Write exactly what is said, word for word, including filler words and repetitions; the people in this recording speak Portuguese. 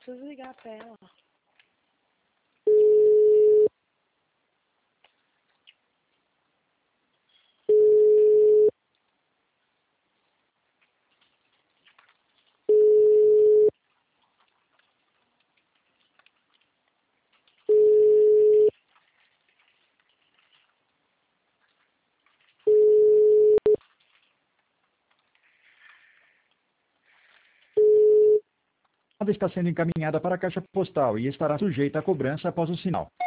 preciso ligar pra ela. Está sendo encaminhada para a caixa postal e estará sujeita a cobrança após o sinal.